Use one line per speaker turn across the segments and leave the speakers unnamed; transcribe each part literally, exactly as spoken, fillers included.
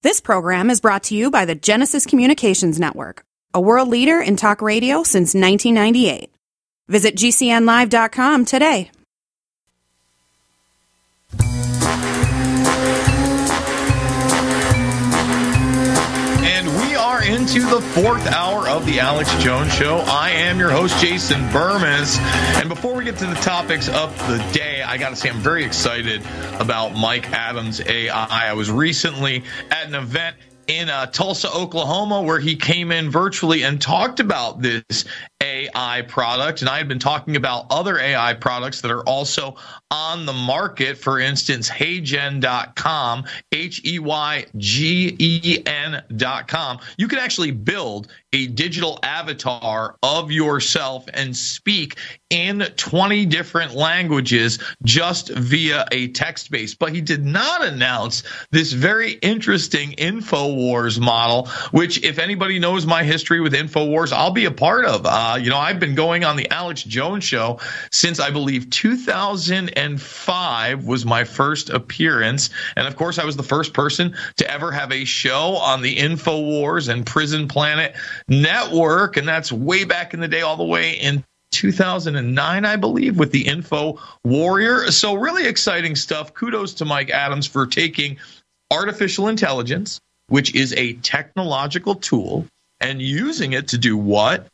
This program is brought to you by the Genesis Communications Network, a world leader in talk radio since nineteen ninety-eight. Visit G C N live dot com today.
Into the fourth hour of the Alex Jones Show. I am your host, Jason Bermas. And before we get to the topics of the day, I got to say I'm very excited about Mike Adams A I. I was recently at an event in uh, Tulsa, Oklahoma, where he came in virtually and talked about this A I product. And I had been talking about other A I products that are also on the market. For instance, Heygen dot com, H E Y G E N dot com. You can actually build a digital avatar of yourself and speak in twenty different languages just via a text base. But he did not announce this very interesting InfoWars model, which, if anybody knows my history with InfoWars, I'll be a part of. Uh, you know, I've been going on the Alex Jones Show since, I believe, two thousand five was my first appearance. And, of course, I was the first person to ever have a show on the InfoWars and Prison Planet network. And that's way back in the day, all the way in two thousand nine, I believe, with the Info Warrior. So really exciting stuff. Kudos to Mike Adams for taking artificial intelligence, which is a technological tool, and using it to do what?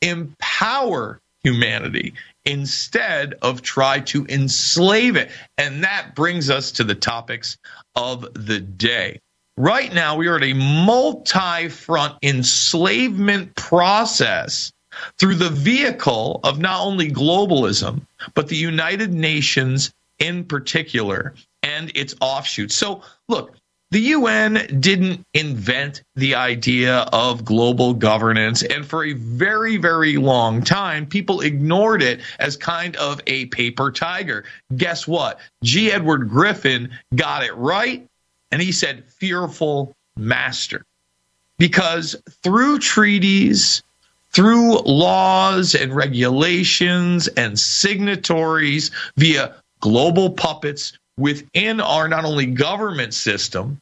Empower humanity instead of try to enslave it. And that brings us to the topics of the day. Right now, we are at a multi-front enslavement process through the vehicle of not only globalism, but the United Nations in particular and its offshoots. So, look, the U N didn't invent the idea of global governance, and for a very, very long time, people ignored it as kind of a paper tiger. Guess what? G. Edward Griffin got it right, and he said, fearful master. Because through treaties, through laws and regulations and signatories via global puppets within our not only government system,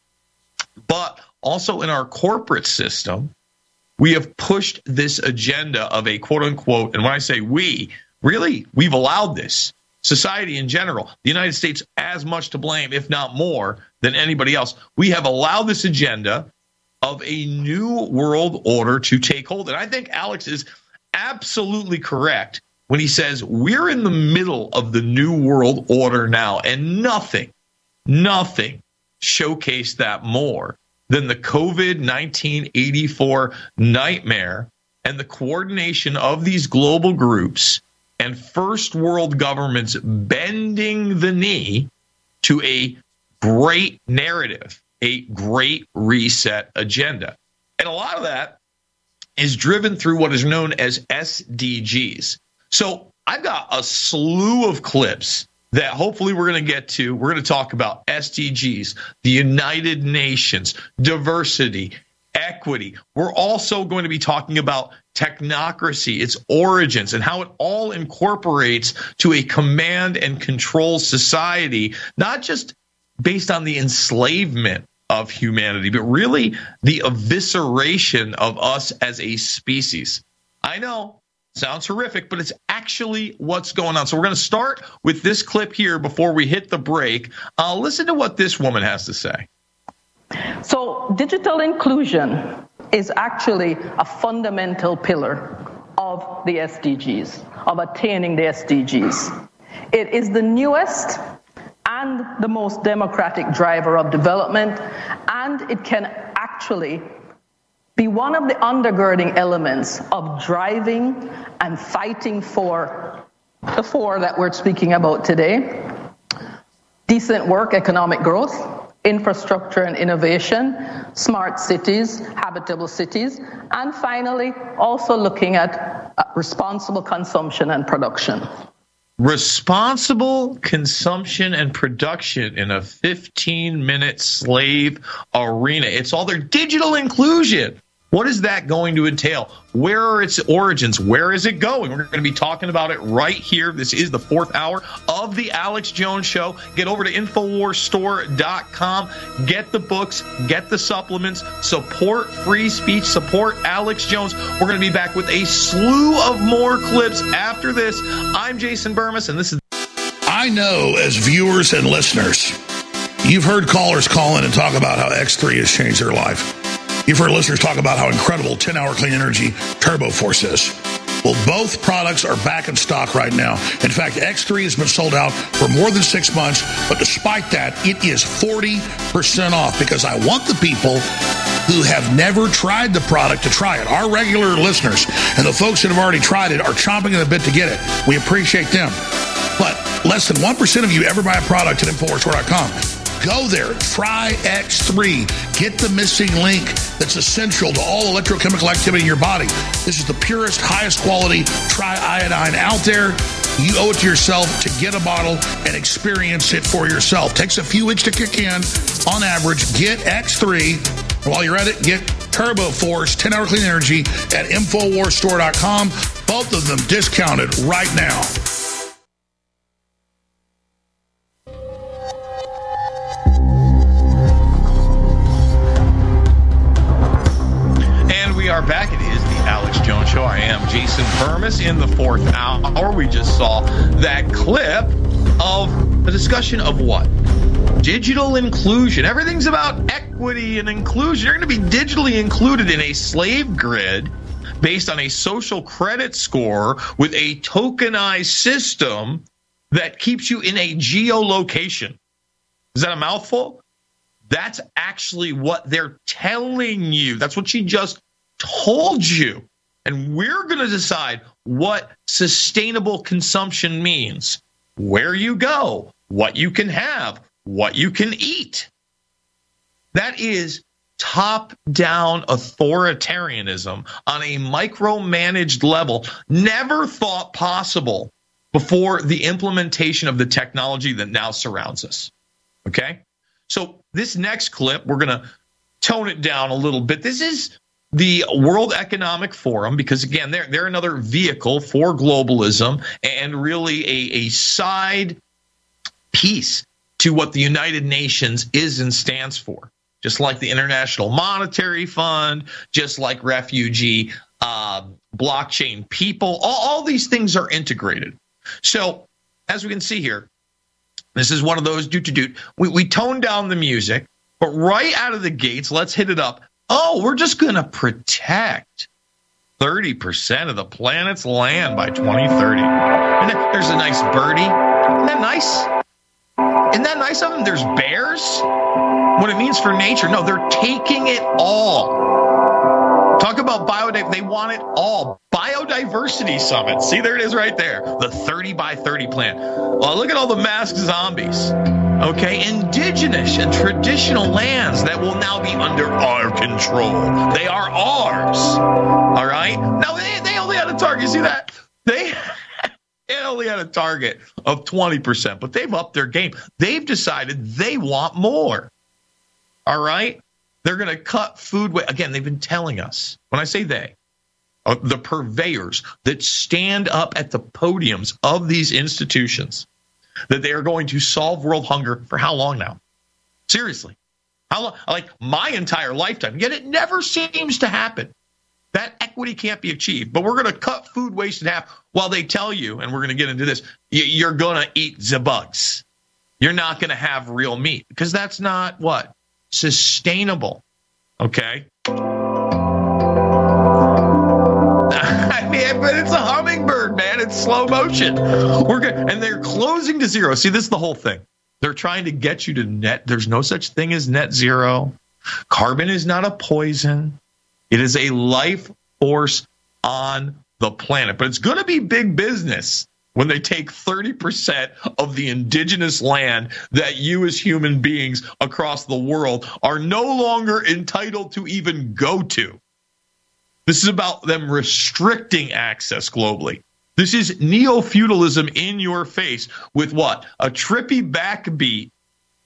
but also in our corporate system, we have pushed this agenda of a quote unquote, and when I say we, really, we've allowed this. Society in general, the United States as much to blame, if not more, than anybody else. We have allowed this agenda of a new world order to take hold. And I think Alex is absolutely correct when he says we're in the middle of the new world order now, and nothing, nothing showcased that more than the COVID nineteen eighty-four nightmare and the coordination of these global groups and first world governments bending the knee to a great narrative, a great reset agenda. And a lot of that is driven through what is known as S D Gs. So I've got a slew of clips that hopefully we're going to get to. We're going to talk about S D Gs, the United Nations, diversity, equity. We're also going to be talking about technocracy, its origins, and how it all incorporates to a command and control society, not just based on the enslavement of humanity, but really the evisceration of us as a species. I know, sounds horrific, but it's actually what's going on. So we're going to start with this clip here before we hit the break. Uh, listen to what this woman has to say.
So digital inclusion is actually a fundamental pillar of the S D Gs, of attaining the S D Gs. It is the newest and the most democratic driver of development, and it can actually be one of the undergirding elements of driving and fighting for the four that we're speaking about today: decent work, economic growth, infrastructure and innovation, smart cities, habitable cities, and finally, also looking at responsible consumption and production.
Responsible consumption and production in a fifteen-minute slave arena. It's all their digital inclusion. What is that going to entail? Where are its origins? Where is it going? We're going to be talking about it right here. This is the fourth hour of the Alex Jones Show. Get over to Infowars Store dot com. Get the books. Get the supplements. Support free speech. Support Alex Jones. We're going to be back with a slew of more clips after this. I'm Jason Bermas, and this is...
I know as viewers and listeners, you've heard callers call in and talk about how X three has changed their life. You've heard listeners talk about how incredible ten-hour clean energy Turbo Force is. Well, both products are back in stock right now. In fact, X three has been sold out for more than six months, but despite that, it is forty percent off because I want the people who have never tried the product to try it. Our regular listeners and the folks that have already tried it are chomping at the bit to get it. We appreciate them. But less than one percent of you ever buy a product at Infowars Store dot com. Go there, try X three, get the missing link that's essential to all electrochemical activity in your body. This is the purest, highest quality triiodine out there. You owe it to yourself to get a bottle and experience it for yourself. Takes a few weeks to kick in. On average, get X three. While you're at it, get Turbo Force, ten-hour clean energy at Infowars Store dot com. Both of them discounted right now.
Are back. It is the Alex Jones Show. I am Jason Bermas in the fourth hour. We just saw that clip of a discussion of what? Digital inclusion. Everything's about equity and inclusion. You're going to be digitally included in a slave grid based on a social credit score with a tokenized system that keeps you in a geolocation. Is that a mouthful? That's actually what they're telling you. That's what she just told you. And we're going to decide what sustainable consumption means, where you go, what you can have, what you can eat. That is top-down authoritarianism on a micromanaged level, never thought possible before the implementation of the technology that now surrounds us. Okay? So this next clip, we're going to tone it down a little bit. This is the World Economic Forum, because, again, they're, they're another vehicle for globalism and really a, a side piece to what the United Nations is and stands for. Just like the International Monetary Fund, just like refugee, uh, blockchain people, all, all these things are integrated. So, as we can see here, this is one of those doot-to-doot. We, we tone down the music, but right out of the gates, let's hit it up. Oh, we're just going to protect thirty percent of the planet's land by twenty thirty. And then there's a nice birdie. Isn't that nice? Isn't that nice of them? There's bears. What it means for nature. No, they're taking it all. Talk about biodiversity. They want it all. Biodiversity Summit. See, there it is right there. The thirty by thirty plan. Well, look at all the masked zombies. Okay, indigenous and traditional lands that will now be under our control. They are ours. All right? Now, they, they only had a target. You see that? They, they only had a target of twenty percent, but they've upped their game. They've decided they want more. All right? They're going to cut food. Again, they've been telling us. When I say they, uh, the purveyors that stand up at the podiums of these institutions, that they are going to solve world hunger for how long now? Seriously. How long? Like my entire lifetime. Yet it never seems to happen. That equity can't be achieved. But we're going to cut food waste in half while they tell you, and we're going to get into this, you're going to eat the bugs. You're not going to have real meat because that's not what? Sustainable. Okay? I mean, but it's a hummingbird, man. It's slow motion. We're good. And they're closing to zero. See, this is the whole thing. They're trying to get you to net. There's no such thing as net zero. Carbon is not a poison. It is a life force on the planet. But it's going to be big business when they take thirty percent of the indigenous land that you as human beings across the world are no longer entitled to even go to. This is about them restricting access globally. This is neo-feudalism in your face with what? A trippy backbeat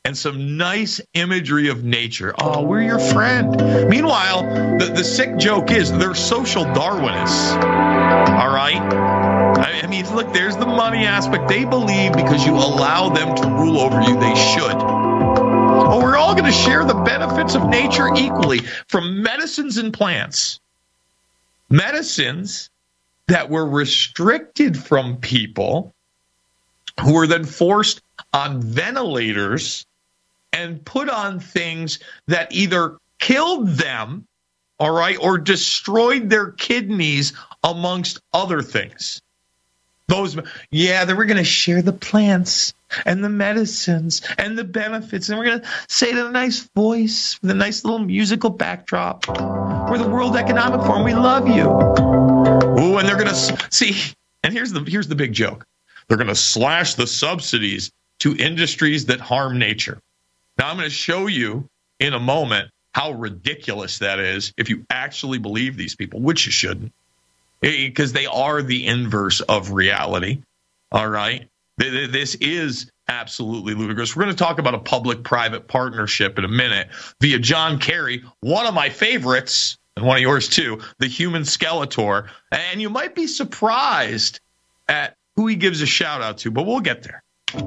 and some nice imagery of nature. Oh, we're your friend. Meanwhile, the, the sick joke is they're social Darwinists. All right? I, I mean, look, there's the money aspect. They believe because you allow them to rule over you, they should. Oh, we're all going to share the benefits of nature equally, from medicines and plants. Medicines that were restricted from people who were then forced on ventilators and put on things that either killed them, all right, or destroyed their kidneys, amongst other things. Those, yeah, then we're going to share the plants and the medicines and the benefits, and we're going to say it in a nice voice with a nice little musical backdrop. We're the World Economic Forum. We love you. Ooh, and they're going to see. And here's the here's the big joke. They're going to slash the subsidies to industries that harm nature. Now, I'm going to show you in a moment how ridiculous that is if you actually believe these people, which you shouldn't, because they are the inverse of reality. All right. This is absolutely ludicrous. We're going to talk about a public-private partnership in a minute via John Kerry, one of my favorites, and one of yours too, the human Skeletor. And you might be surprised at who he gives a shout-out to, but we'll get there.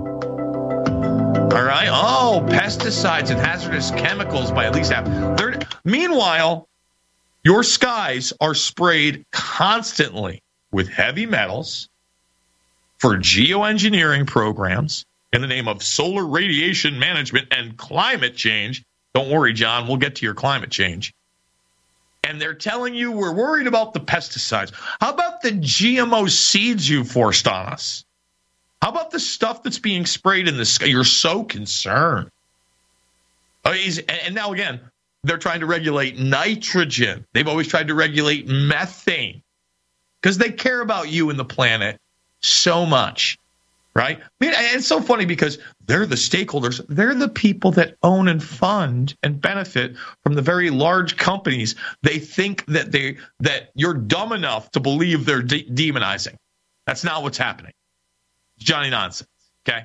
All right. Oh, pesticides and hazardous chemicals by at least half. They're, meanwhile, your skies are sprayed constantly with heavy metals for geoengineering programs in the name of solar radiation management and climate change. Don't worry, John, we'll get to your climate change. And they're telling you we're worried about the pesticides. How about the G M O seeds you forced on us? How about the stuff that's being sprayed in the sky? You're so concerned. Oh, and now, again, they're trying to regulate nitrogen. They've always tried to regulate methane because they care about you and the planet so much, right? I mean, and it's so funny because they're the stakeholders. They're the people that own and fund and benefit from the very large companies. They think that they that you're dumb enough to believe they're de- demonizing. That's not what's happening. It's Johnny nonsense, okay?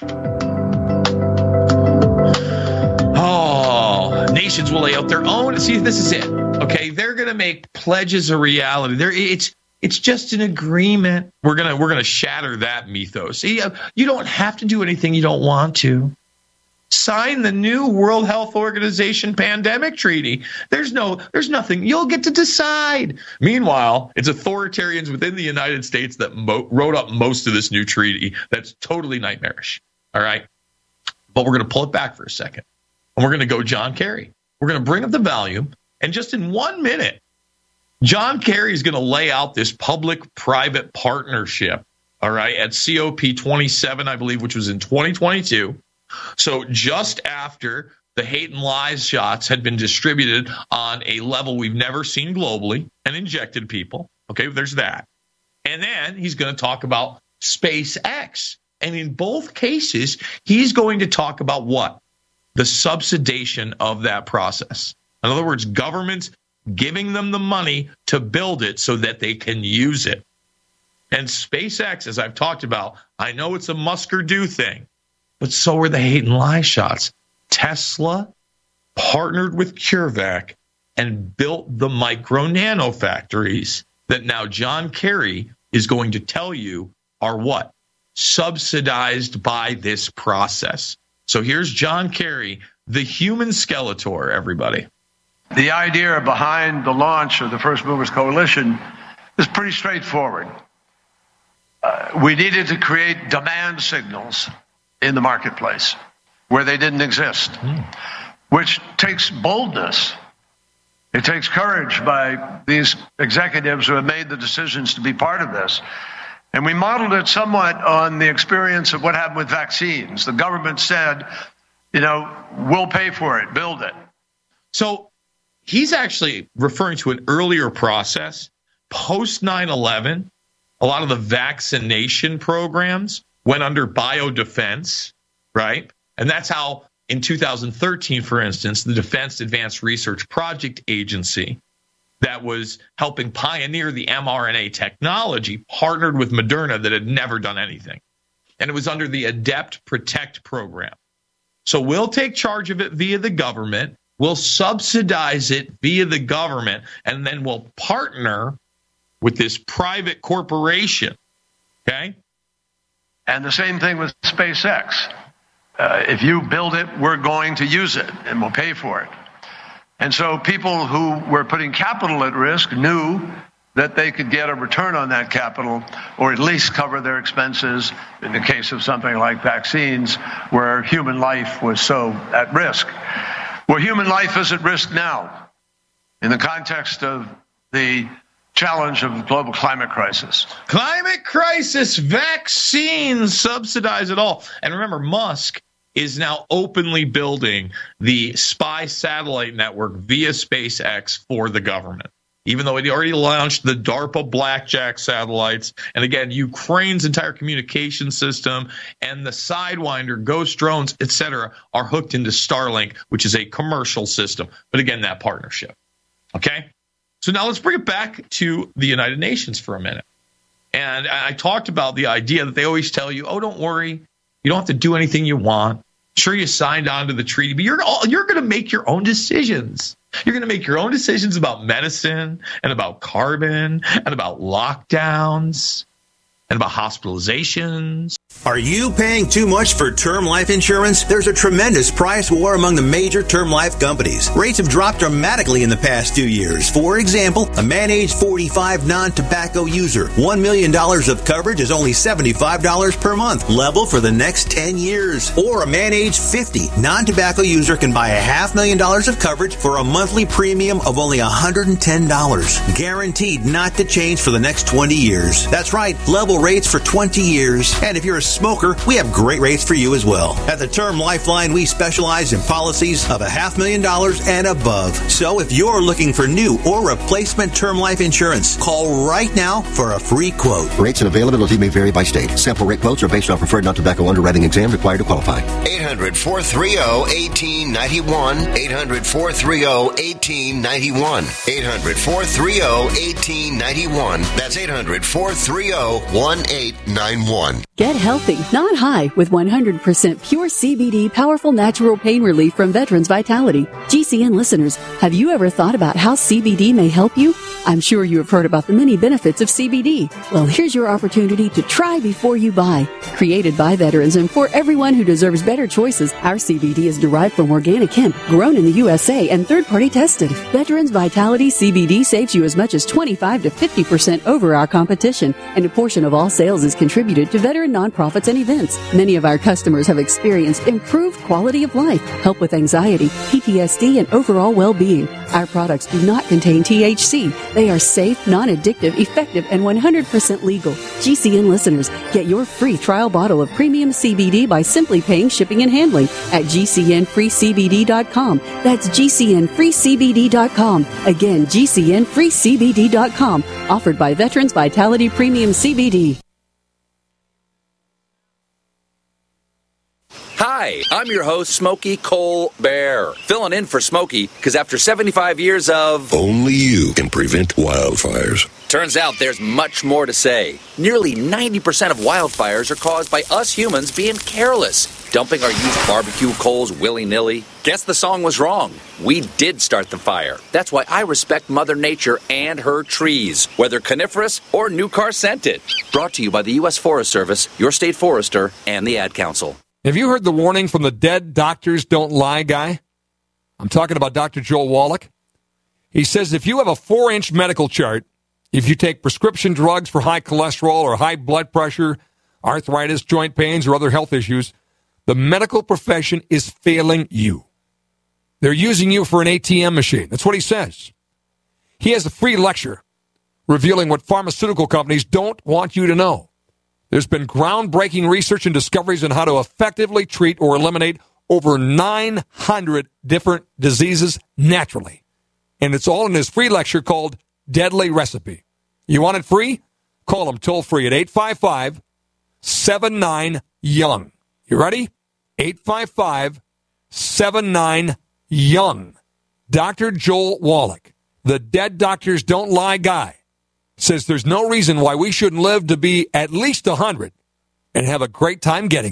Oh, nations will lay out their own. See, this is it, okay? They're going to make pledges a reality. They're, it's it's just an agreement. We're gonna we're gonna shatter that mythos. See, you don't have to do anything you don't want to. Sign the new World Health Organization pandemic treaty. There's no, there's nothing. You'll get to decide. Meanwhile, it's authoritarians within the United States that mo- wrote up most of this new treaty. That's totally nightmarish. All right. But we're going to pull it back for a second. And we're going to go John Kerry. We're going to bring up the volume. And just in one minute, John Kerry is going to lay out this public-private partnership, all right, at C O P twenty-seven, I believe, which was in twenty twenty-two. So just after the hate and lies shots had been distributed on a level we've never seen globally and injected people. Okay, there's that. And then he's going to talk about SpaceX. And in both cases, he's going to talk about what? The subsidization of that process. In other words, governments giving them the money to build it so that they can use it. And SpaceX, as I've talked about, I know it's a Musk or do thing, but so are the hate and lie shots. Tesla partnered with CureVac and built the micro nano factories that now John Kerry is going to tell you are what? Subsidized by this process. So here's John Kerry, the human Skeletor, everybody.
The idea behind the launch of the First Movers Coalition is pretty straightforward. Uh, we needed to create demand signals in the marketplace where they didn't exist, mm. which takes boldness. It takes courage by these executives who have made the decisions to be part of this. And we modeled it somewhat on the experience of what happened with vaccines. The government said, you know, we'll pay for it, build it.
So he's actually referring to an earlier process. Post nine eleven, a lot of the vaccination programs went under biodefense, right? And that's how in two thousand thirteen, for instance, the Defense Advanced Research Project Agency that was helping pioneer the mRNA technology partnered with Moderna that had never done anything. And it was under the Adept Protect program. So we'll take charge of it via the government. We'll subsidize it via the government, and then we'll partner with this private corporation. Okay?
And the same thing with SpaceX. Uh, if you build it, we're going to use it, and we'll pay for it. And so people who were putting capital at risk knew that they could get a return on that capital, or at least cover their expenses in the case of something like vaccines, where human life was so at risk. Well, human life is at risk now in the context of the challenge of the global climate crisis.
Climate crisis, vaccines, subsidize it all. And remember, Musk is now openly building the spy satellite network via SpaceX for the government, even though he already launched the DARPA Blackjack satellites. And again, Ukraine's entire communication system and the Sidewinder, Ghost drones, et cetera, are hooked into Starlink, which is a commercial system. But again, that partnership. Okay? So now let's bring it back to the United Nations for a minute. And I talked about the idea that they always tell you, oh, don't worry, you don't have to do anything you want. Sure, you signed on to the treaty, but you're all, you're going to make your own decisions. You're going to make your own decisions about medicine and about carbon and about lockdowns and about hospitalizations.
Are you paying too much for term life insurance? There's a tremendous price war among the major term life companies. Rates have dropped dramatically in the past two years. For example, a man age forty-five non-tobacco user, one million dollars of coverage is only seventy-five dollars per month, level for the next ten years. Or a man age fifty non-tobacco user can buy a half million dollars of coverage for a monthly premium of only one hundred ten dollars. Guaranteed not to change for the next twenty years. That's right, level rates for twenty years. And if you're a smoker, we have great rates for you as well. At the Term Lifeline, we specialize in policies of a half million dollars and above. So if you're looking for new or replacement term life insurance, call right now for a free quote.
Rates and availability may vary by state. Sample rate quotes are based on preferred non-tobacco underwriting exam required to qualify.
eight hundred, four three zero, one eight nine one. eight hundred, four three zero, one eight nine one. eight hundred, four three zero, one eight nine one. That's eight hundred, four three zero, one eight nine one.
Get healthy, not high, with one hundred percent pure C B D powerful natural pain relief from Veterans Vitality. G C N listeners, have you ever thought about how C B D may help you? I'm sure you have heard about the many benefits of C B D. Well, here's your opportunity to try before you buy. Created by veterans and for everyone who deserves better choices, our C B D is derived from organic hemp, grown in the U S A and third-party tested. Veterans Vitality C B D saves you as much as twenty-five to fifty percent over our competition, and a portion of all sales is contributed to veteran nonprofits and events. Many of our customers have experienced improved quality of life, help with anxiety, P T S D, and overall well-being. Our products do not contain T H C. They are safe, non-addictive, effective, and one hundred percent legal. G C N listeners, get your free trial bottle of premium C B D by simply paying shipping and handling at G C N free C B D dot com. That's G C N free C B D dot com. Again, G C N free C B D dot com. Offered by Veterans Vitality Premium C B D.
Hi, I'm your host, Smokey Cole Bear, filling in for Smokey because after seventy-five years of...
Only you can prevent wildfires.
Turns out there's much more to say. Nearly ninety percent of wildfires are caused by us humans being careless, dumping our used barbecue coals willy-nilly. Guess the song was wrong. We did start the fire. That's why I respect Mother Nature and her trees, whether coniferous or new car scented. Brought to you by the U S Forest Service, your state forester, and the Ad Council.
Have you heard the warning from the Dead Doctors Don't Lie guy? I'm talking about Doctor Joel Wallach. He says if you have a four-inch medical chart, if you take prescription drugs for high cholesterol or high blood pressure, arthritis, joint pains, or other health issues, the medical profession is failing you. They're using you for an A T M machine. That's what he says. He has a free lecture revealing what pharmaceutical companies don't want you to know. There's been groundbreaking research and discoveries on how to effectively treat or eliminate over nine hundred different diseases naturally. And it's all in his free lecture called Deadly Recipe. You want it free? Call him toll free at eight five five, seven nine, young. You ready? eight five five, seven nine, young. Doctor Joel Wallach, the Dead Doctors Don't Lie guy, says there's no reason why we shouldn't live to be at least one hundred and have a great time getting there.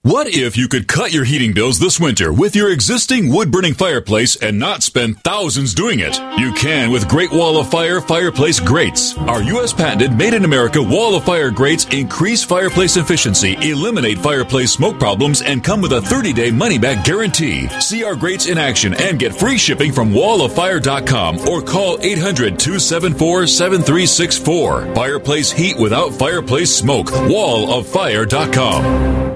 What if you could cut your heating bills this winter with your existing wood-burning fireplace and not spend thousands doing it? You can with Great Wall of Fire fireplace grates. Our U S patented made-in-America Wall of Fire grates increase fireplace efficiency, eliminate fireplace smoke problems, and come with a thirty-day money-back guarantee. See our grates in action and get free shipping from wall of fire dot com or call eight hundred, two seven four, seven three six four. Fireplace heat without fireplace smoke. wall of fire dot com.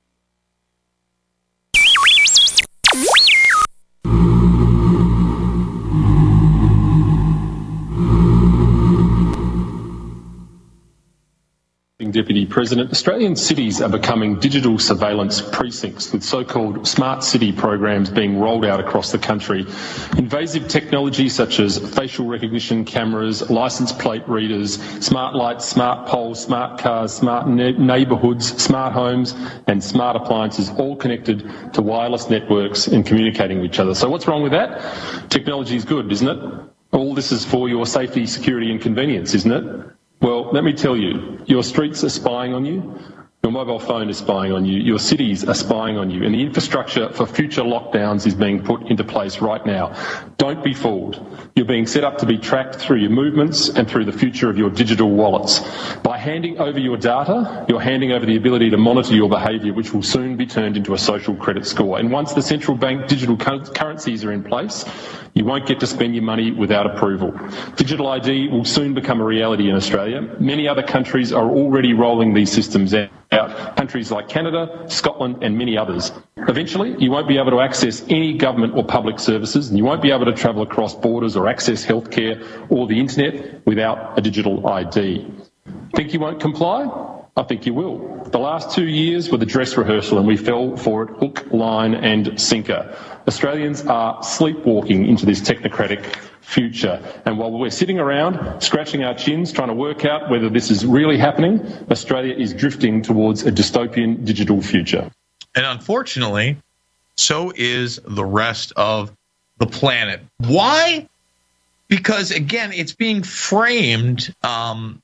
Deputy President, Australian cities are becoming digital surveillance precincts with so-called smart city programs being rolled out across the country. Invasive technology such as facial recognition cameras, license plate readers, smart lights, smart poles, smart cars, smart ne- neighbourhoods, smart homes and smart appliances all connected to wireless networks and communicating with each other. So what's wrong with that? Technology is good, isn't it? All this is for your safety, security and convenience, isn't it? Well, let me tell you, your streets are spying on you, your mobile phone is spying on you, your cities are spying on you, and the infrastructure for future lockdowns is being put into place right now. Don't be fooled. You're being set up to be tracked through your movements and through the future of your digital wallets. By handing over your data, you're handing over the ability to monitor your behaviour, which will soon be turned into a social credit score. And once the central bank digital currencies are in place, you won't get to spend your money without approval. Digital I D will soon become a reality in Australia. Many other countries are already rolling these systems out. Countries like Canada, Scotland and many others. Eventually, you won't be able to access any government or public services, and you won't be able to travel across borders or access healthcare or the internet without a digital I D. Think you won't comply? I think you will. The last two years were the dress rehearsal and we fell for it hook, line and sinker. Australians are sleepwalking into this technocratic future. And while we're sitting around scratching our chins trying to work out whether this is really happening, Australia is drifting towards a dystopian digital future.
And unfortunately, so is the rest of the planet. Why? Because, again, it's being framed um,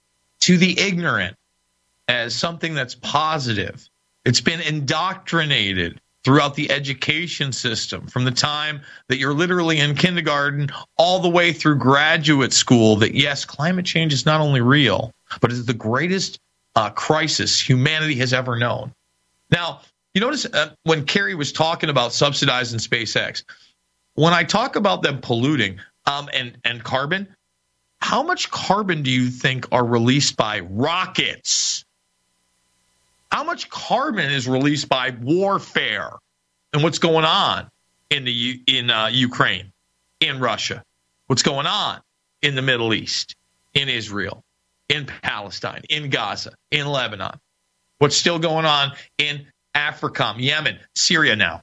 to the ignorant as something that's positive. It's been indoctrinated throughout the education system from the time that you're literally in kindergarten all the way through graduate school that, yes, climate change is not only real, but is the greatest uh, crisis humanity has ever known. Now, you notice uh, when Kerry was talking about subsidizing SpaceX, when I talk about them polluting um, and, and carbon, how much carbon do you think are released by rockets? How much carbon is released by warfare and what's going on in the in uh, Ukraine, in Russia? What's going on in the Middle East, in Israel, in Palestine, in Gaza, in Lebanon? What's still going on in Africa, Yemen, Syria now?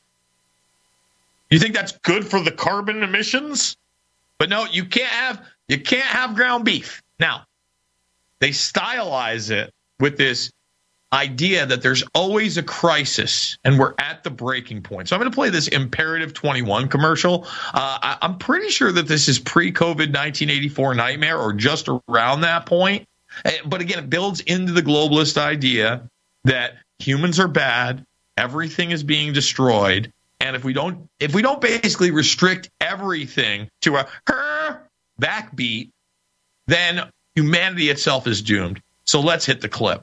You think that's good for the carbon emissions? But no, you can't have you can't have ground beef. Now, they stylize it with this idea that there's always a crisis and we're at the breaking point. So I'm going to play this Imperative twenty-one commercial. Uh, I, I'm pretty sure that this is pre-COVID nineteen eighty-four nightmare or just around that point. But again, it builds into the globalist idea that humans are bad, everything is being destroyed, and if we don't if we don't basically restrict everything to a her backbeat, then humanity itself is doomed. So let's hit the clip.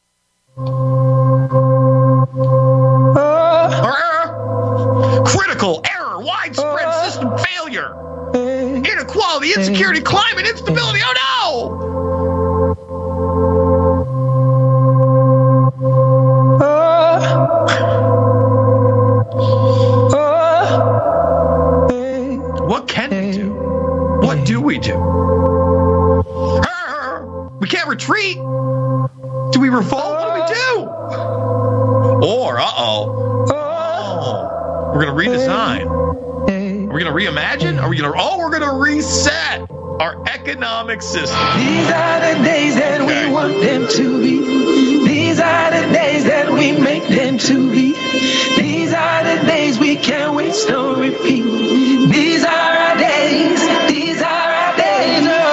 Uh, critical error, widespread uh, system failure, uh, inequality, insecurity, uh, climate instability. Oh no! Uh, what can we do? What do we do? Uh, we can't retreat. Do we revolt? What do we do? Or, uh-oh, oh, we're going to redesign. Are we going to reimagine? Are we going to, oh, we're going to reset our economic system.
These are the days that okay. we want them to be. These are the days that we make them to be. These are the days we can't waste or repeat. These are our days. These are our days. Oh.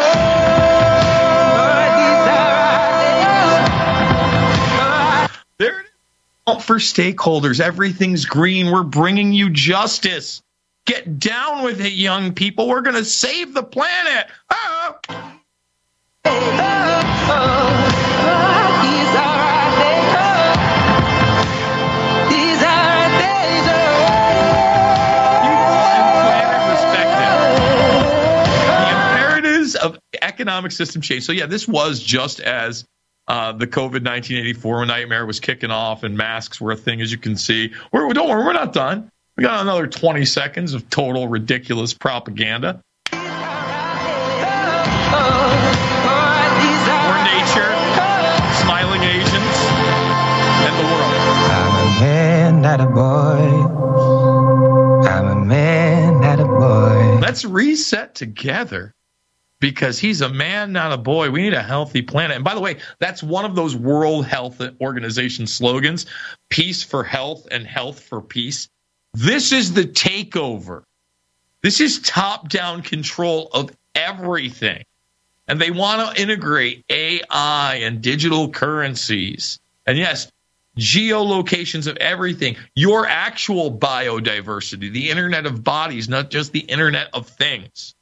out for stakeholders. Everything's green. We're bringing you justice. Get down with it, young people. We're going to save the planet. Ah. Oh, oh, oh. These are our days. Oh. These are our days. Oh. You planet perspective. The imperatives of economic system change. So, yeah, this was just as uh, the COVID nineteen eighty-four nightmare was kicking off and masks were a thing, as you can see. We're, don't worry, we're not done. We got another twenty seconds of total ridiculous propaganda. More nature, smiling Asians, and the world.
I'm a man, not a boy. I'm a man, not a boy.
Let's reset together because he's a man, not a boy. We need a healthy planet. And by the way, that's one of those World Health Organization slogans, peace for health and health for peace. This is the takeover. This is top-down control of everything. And they want to integrate A I and digital currencies. And yes, geolocations of everything. Your actual biodiversity, the Internet of Bodies, not just the Internet of Things.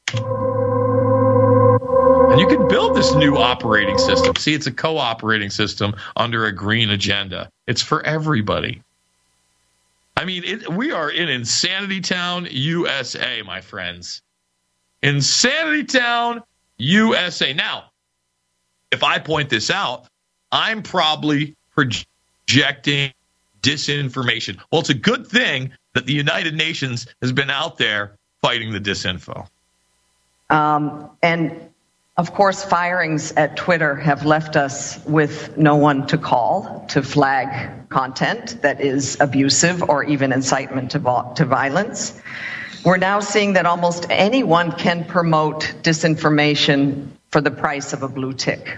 And you can build this new operating system. See, it's a co-operating system under a green agenda. It's for everybody. I mean, it, we are in Insanity Town, U S A, my friends. Insanity Town, U S A. Now, if I point this out, I'm probably projecting disinformation. Well, it's a good thing that the United Nations has been out there fighting the disinfo.
Um, and, of course, firings at Twitter have left us with no one to call to flag content that is abusive or even incitement to, vo- to violence. We're now seeing that almost anyone can promote disinformation for the price of a blue tick.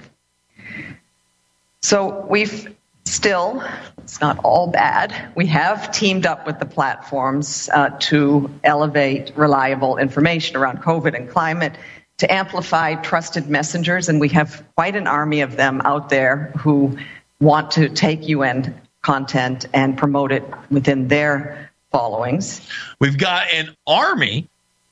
So we've still, it's not all bad, we have teamed up with the platforms uh, to elevate reliable information around COVID and climate, to amplify trusted messengers, and we have quite an army of them out there who want to take U N content and promote it within their followings.
We've got an army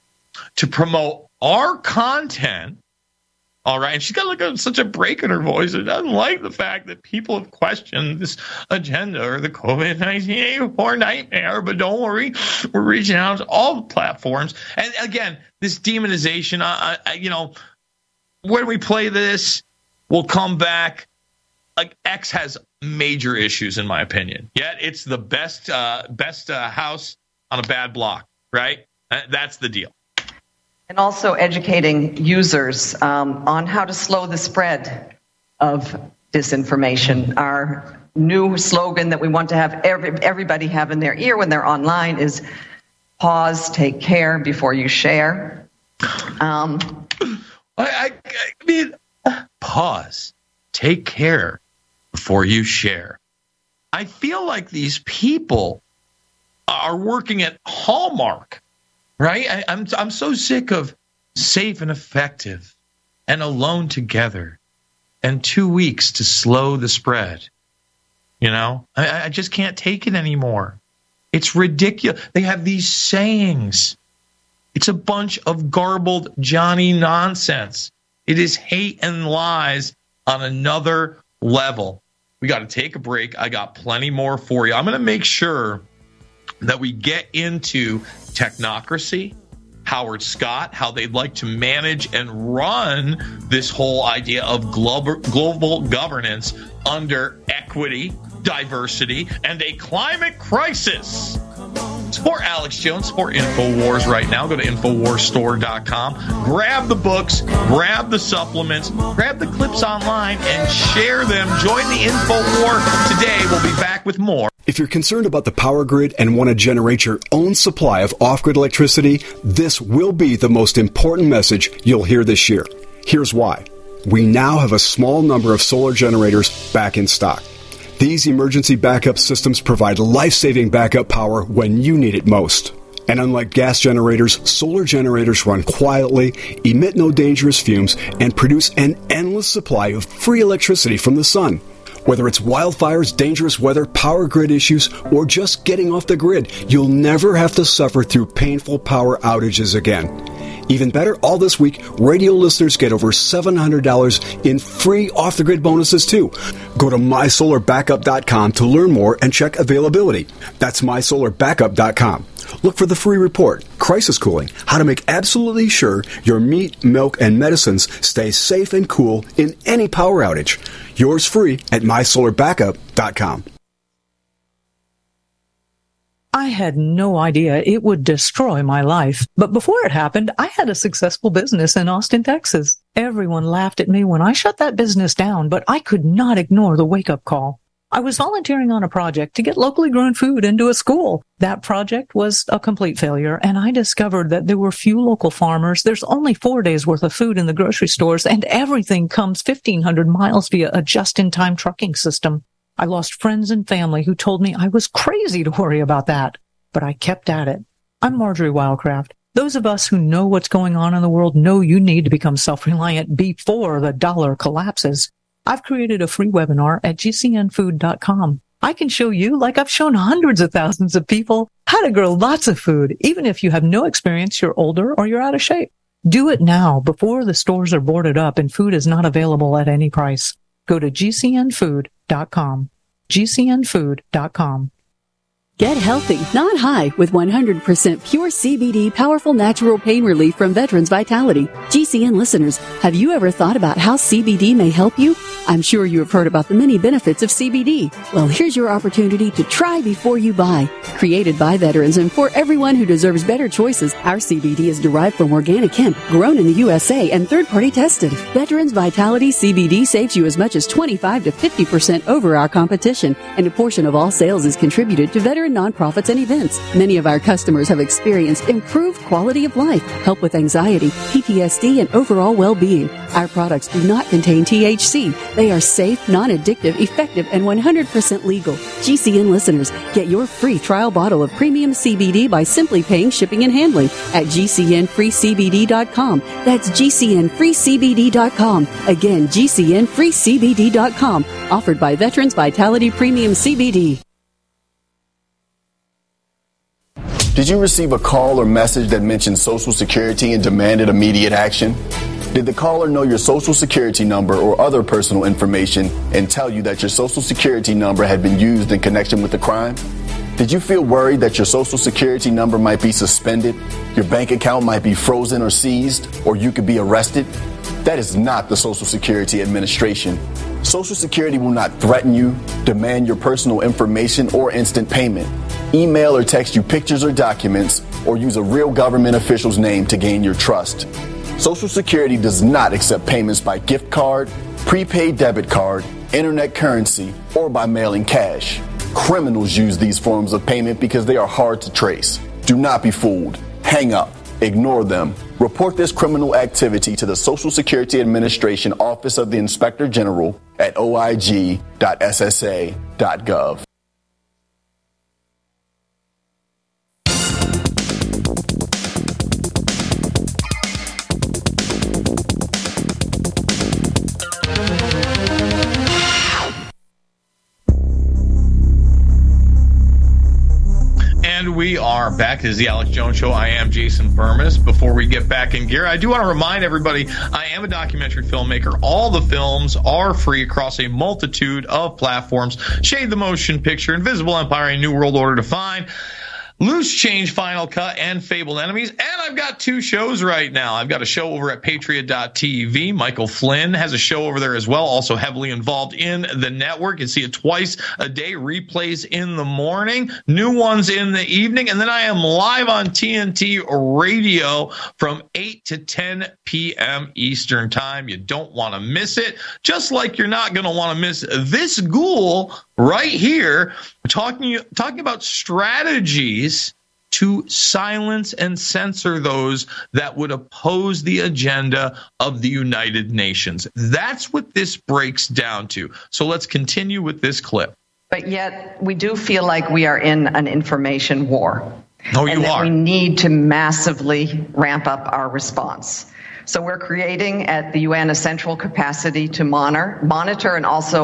to promote our content, all right? And she's got like a, such a break in her voice. It doesn't like the fact that people have questioned this agenda or the COVID nineteen eighty-four nightmare, but don't worry, we're reaching out to all the platforms. And again, this demonization, I, I, you know, when we play this, we'll come back. Like X has major issues, in my opinion. Yet it's the best, uh, best uh, house on a bad block, right? That's the deal.
And also educating users um, on how to slow the spread of disinformation. Our new slogan that we want to have every, everybody have in their ear when they're online is pause, take care before you share. Um,
I, I, I mean, pause, take care before you share. I feel like these people are working at Hallmark, right? I, I'm I'm so sick of safe and effective and alone together and two weeks to slow the spread. You know, I, I just can't take it anymore. It's ridiculous. They have these sayings. It's a bunch of garbled Johnny nonsense. It is hate and lies on another level. We got to take a break. I got plenty more for you. I'm going to make sure that we get into technocracy, Howard Scott, how they'd like to manage and run this whole idea of global, global governance under equity, diversity, and a climate crisis. Support Alex Jones, support InfoWars right now. Go to Infowars Store dot com. Grab the books, grab the supplements, grab the clips online, and share them. Join the InfoWar today. We'll be back with more.
If you're concerned about the power grid and want to generate your own supply of off-grid electricity, this will be the most important message you'll hear this year. Here's why. We now have a small number of solar generators back in stock. These emergency backup systems provide life-saving backup power when you need it most. And unlike gas generators, solar generators run quietly, emit no dangerous fumes, and produce an endless supply of free electricity from the sun. Whether it's wildfires, dangerous weather, power grid issues, or just getting off the grid, you'll never have to suffer through painful power outages again. Even better, all this week, radio listeners get over seven hundred dollars in free off-the-grid bonuses, too. Go to my solar backup dot com to learn more and check availability. That's my solar backup dot com. Look for the free report, Crisis Cooling, how to make absolutely sure your meat, milk, and medicines stay safe and cool in any power outage. Yours free at my solar backup dot com.
I had no idea it would destroy my life. But before it happened, I had a successful business in Austin, Texas. Everyone laughed at me when I shut that business down, but I could not ignore the wake-up call. I was volunteering on a project to get locally grown food into a school. That project was a complete failure, and I discovered that there were few local farmers. There's only four days worth of food in the grocery stores, and everything comes fifteen hundred miles via a just-in-time trucking system. I lost friends and family who told me I was crazy to worry about that, but I kept at it. I'm Marjorie Wildcraft. Those of us who know what's going on in the world know you need to become self-reliant before the dollar collapses. I've created a free webinar at G C N food dot com. I can show you, like I've shown hundreds of thousands of people, how to grow lots of food, even if you have no experience, you're older, or you're out of shape. Do it now before the stores are boarded up and food is not available at any price. Go to G C N food dot com. G C N food dot com.
Get healthy, not high, with one hundred percent pure C B D powerful natural pain relief from Veterans Vitality. G C N listeners, have you ever thought about how C B D may help you? I'm sure you have heard about the many benefits of C B D. Well, here's your opportunity to try before you buy. Created by veterans and for everyone who deserves better choices, our C B D is derived from organic hemp, grown in the U S A and third-party tested. Veterans Vitality C B D saves you as much as twenty-five to fifty percent over our competition, and a portion of all sales is contributed to veteran nonprofits and events. Many of our customers have experienced improved quality of life, help with anxiety, P T S D, and overall well-being. Our products do not contain T H C. They are safe, non-addictive, effective, and one hundred percent legal. G C N listeners, get your free trial bottle of premium C B D by simply paying shipping and handling at G C N free C B D dot com. That's G C N free C B D dot com. Again, G C N free C B D dot com. Offered by Veterans Vitality Premium C B D.
Did you receive a call or message that mentioned Social Security and demanded immediate action? Did the caller know your Social Security number or other personal information and tell you that your Social Security number had been used in connection with the crime? Did you feel worried that your Social Security number might be suspended, your bank account might be frozen or seized, or you could be arrested? That is not the Social Security Administration. Social Security will not threaten you, demand your personal information, or instant payment, email or text you pictures or documents, or use a real government official's name to gain your trust. Social Security does not accept payments by gift card, prepaid debit card, internet currency, or by mailing cash. Criminals use these forms of payment because they are hard to trace. Do not be fooled. Hang up. Ignore them. Report this criminal activity to the Social Security Administration Office of the Inspector General at O I G dot S S A dot gov.
And we are back. This is the Alex Jones Show. I am Jason Bermas. Before we get back in gear, I do want to remind everybody I am a documentary filmmaker. All the films are free across a multitude of platforms. Shade the Motion Picture, Invisible Empire, A New World Order to Find, Loose Change, Final Cut, and Fabled Enemies. And I've got two shows right now. I've got a show over at Patriot dot T V. Michael Flynn has a show over there as well, also heavily involved in the network. You can see it twice a day, replays in the morning, new ones in the evening. And then I am live on T N T Radio from eight to ten p.m. Eastern Time. You don't want to miss it, just like you're not going to want to miss this ghoul right here, talking talking about strategies to silence and censor those that would oppose the agenda of the United Nations. That's what this breaks down to. So let's continue with this clip.
But yet we do feel like we are in an information war.
Oh, you
and that
are.
We need to massively ramp up our response. So we're creating at the U N a central capacity to monitor, monitor and also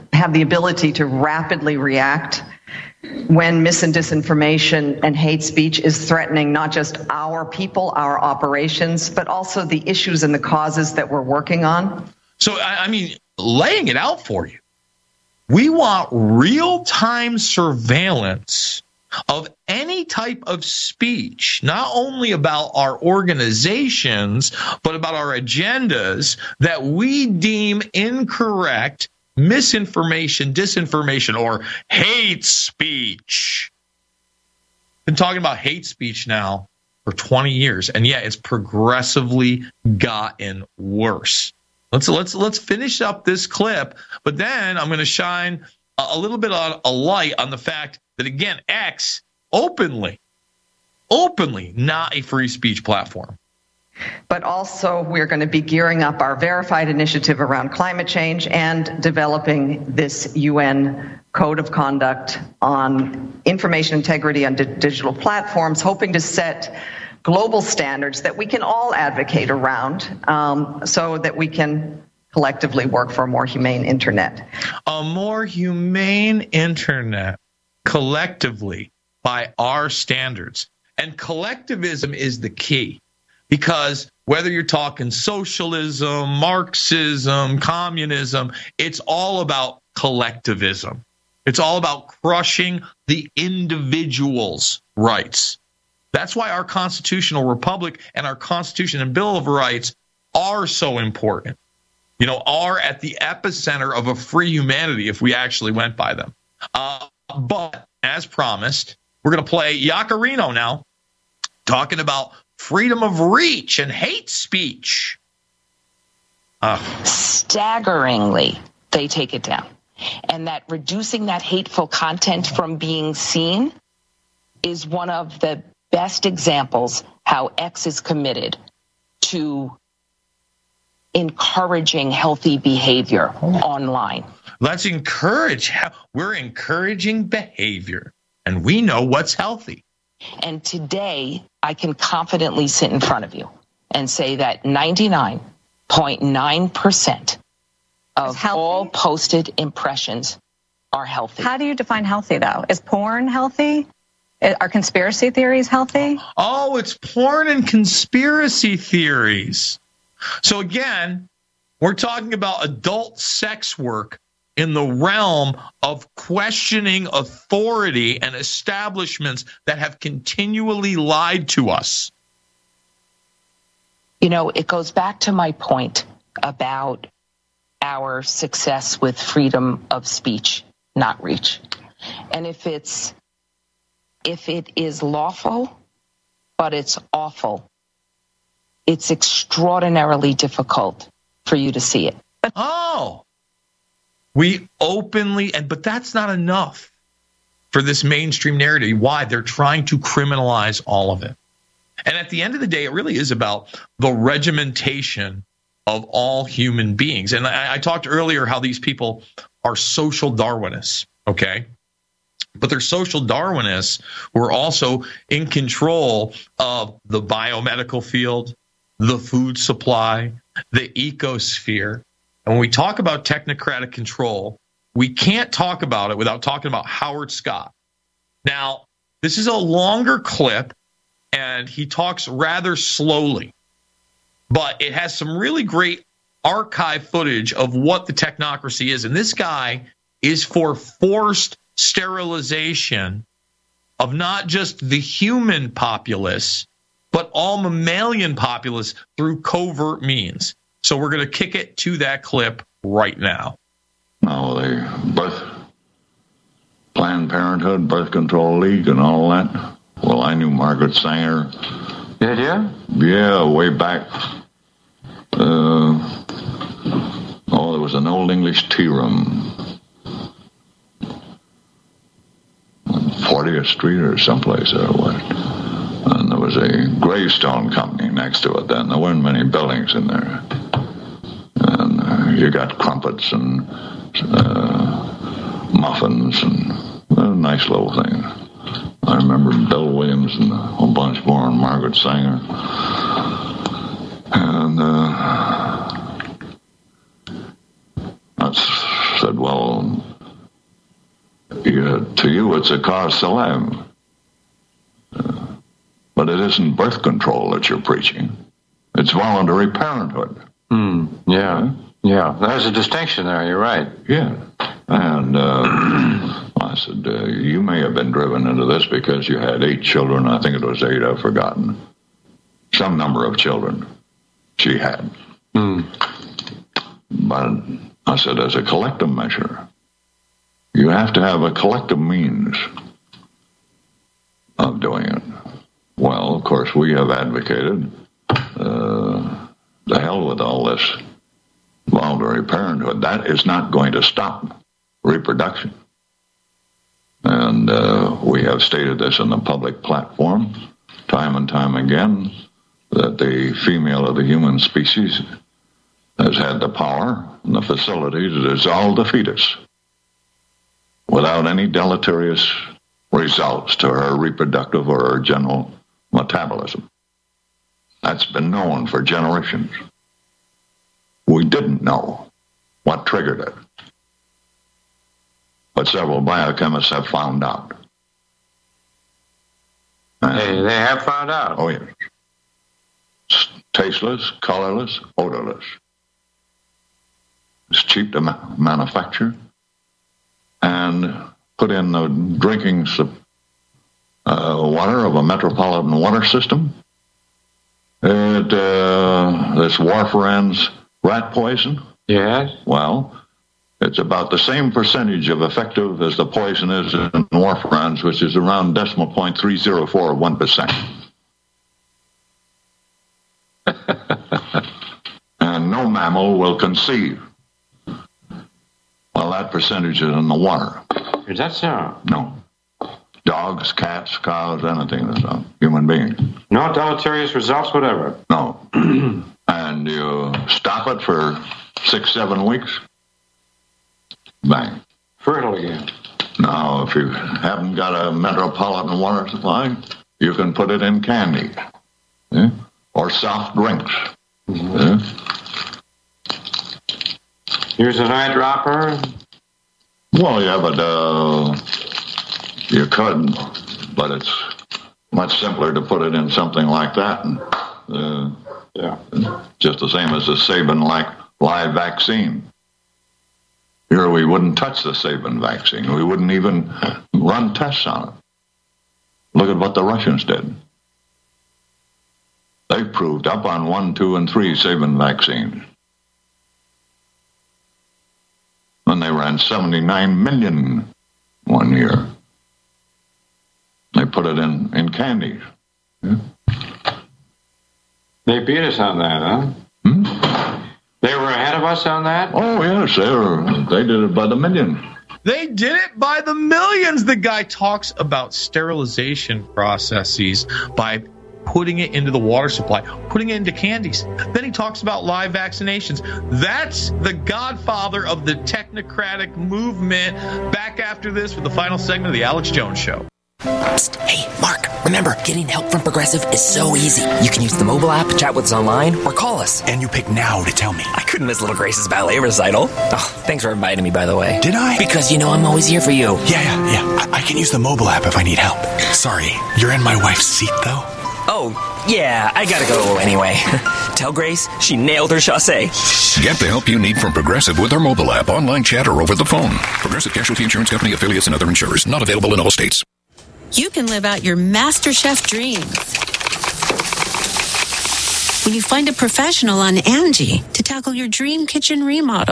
have the ability to rapidly react when mis and disinformation and hate speech is threatening not just our people, our operations, but also the issues and the causes that we're working on.
So, I mean, laying it out for you. We want real-time surveillance of any type of speech, not only about our organizations, but about our agendas that we deem incorrect, misinformation, disinformation, or hate speech. Been talking about hate speech now for twenty years, and yeah, it's progressively gotten worse. Let's let's let's finish up this clip, but then I'm going to shine a, a little bit of a light on the fact that, again, X openly, openly not a free speech platform.
But also, we're going to be gearing up our verified initiative around climate change and developing this U N code of conduct on information integrity on di- digital platforms, hoping to set global standards that we can all advocate around, um, so that we can collectively work for a more humane internet.
A more humane internet, collectively, by our standards. And collectivism is the key. Because whether you're talking socialism, Marxism, communism, it's all about collectivism. It's all about crushing the individual's rights. That's why our constitutional republic and our Constitution and Bill of Rights are so important. You know, are at the epicenter of a free humanity if we actually went by them. Uh, but as promised, we're going to play Yacarino now, talking about freedom of reach and hate speech. Uh.
Staggeringly, they take it down. And that reducing that hateful content from being seen is one of the best examples how X is committed to encouraging healthy behavior online.
Let's encourage. We're encouraging behavior, and we know what's healthy.
And today, I can confidently sit in front of you and say that ninety-nine point nine percent of all posted impressions are healthy.
How do you define healthy, though? Is porn healthy? Are conspiracy theories healthy?
Oh, it's porn and conspiracy theories. So again, we're talking about adult sex work in the realm of questioning authority and establishments that have continually lied to us.
You know, it goes back to my point about our success with freedom of speech, not reach. And if it's if it is lawful, but it's awful, it's extraordinarily difficult for you to see it.
Oh, we openly, and but that's not enough for this mainstream narrative. Why? They're trying to criminalize all of it. And at the end of the day, it really is about the regimentation of all human beings. And I, I talked earlier how these people are social Darwinists, okay? But they're social Darwinists who are also in control of the biomedical field, the food supply, the ecosphere. And when we talk about technocratic control, we can't talk about it without talking about Howard Scott. Now, this is a longer clip, and he talks rather slowly, but it has some really great archive footage of what the technocracy is. And this guy is for forced sterilization of not just the human populace, but all mammalian populace through covert means. So we're going to kick it to that clip right now.
Now, the birth, Planned Parenthood, Birth Control League, and all that. Well, I knew Margaret Sanger.
Did you?
Yeah, way back. Uh, oh, there was an old English tea room on fortieth Street or someplace there it was. And there was a gravestone company next to it then. There weren't many buildings in there. And uh, you got crumpets and uh, muffins and a nice little thing. I remember Bill Williams and a whole bunch more and Margaret Sanger. And uh, I said, well, you it's a cause célèbre. Uh, but it isn't birth control that you're preaching. It's voluntary parenthood.
Hmm. Yeah. Yeah. There's a distinction there. You're right.
Yeah. And uh, I said, uh, you may have been driven into this because you had eight children. I think it was eight. I've forgotten. Some number of children she had.
Hmm.
But I said, as a collective measure, you have to have a collective means of doing it. Well, of course, we have advocated uh, the hell with all this voluntary parenthood. That is not going to stop reproduction. And uh, we have stated this in the public platform time and time again, that the female of the human species has had the power and the facility to dissolve the fetus without any deleterious results to her reproductive or her general metabolism. That's been known for generations. We didn't know what triggered it, but several biochemists have found out.
Hey, they have found out.
Oh, yes. Tasteless, colorless, odorless. It's cheap to ma- manufacture and put in the drinking uh, water of a metropolitan water system. It, uh, this warfarin's rat poison.
Yes.
Well, it's about the same percentage of effective as the poison is in warfarins, which is around decimal point three zero four of one percent. And no mammal will conceive while that percentage is in the water.
Is that so?
No. Dogs, cats, cows, anything that's a human being.
No deleterious results, whatever.
No. And you stop it for six, seven weeks, bang.
Fertile again.
Now, if you haven't got a metropolitan water supply, you can put it in candy. Yeah? Or soft drinks. Mm-hmm. Yeah?
Here's an eyedropper.
Well, yeah, but uh, you could, but it's much simpler to put it in something like that. And, uh,
yeah.
Just the same as the Sabin like live vaccine. Here we wouldn't touch the Sabin vaccine. We wouldn't even run tests on it. Look at what the Russians did. They proved up on one, two, and three Sabin vaccines. And they ran seventy-nine million one year. They put it in, in candies. Yeah.
They beat us on that, huh?
Hmm?
They were ahead of us on that?
Oh, yes, they were. They did it by the million.
They did it by the millions. The guy talks about sterilization processes by putting it into the water supply, putting it into candies. Then he talks about live vaccinations. That's the godfather of the technocratic movement. Back after this with the final segment of the Alex Jones Show.
Psst, hey, Mark, remember, getting help from Progressive is so easy. You can use the mobile app, chat with us online, or call us.
And you pick now to tell me.
I couldn't miss Little Grace's ballet recital. Oh, thanks for inviting me, by the way.
Did I?
Because you know I'm always here for you.
Yeah, yeah, yeah. I, I can use the mobile app if I need help. Sorry, you're in my wife's seat, though.
Oh, yeah, I gotta go anyway. Tell Grace she nailed her chassé.
Get the help you need from Progressive with our mobile app, online chat, or over the phone. Progressive Casualty Insurance Company, affiliates, and other insurers. Not available in all states.
You can live out your MasterChef dreams when you find a professional on Angie to tackle your dream kitchen remodel.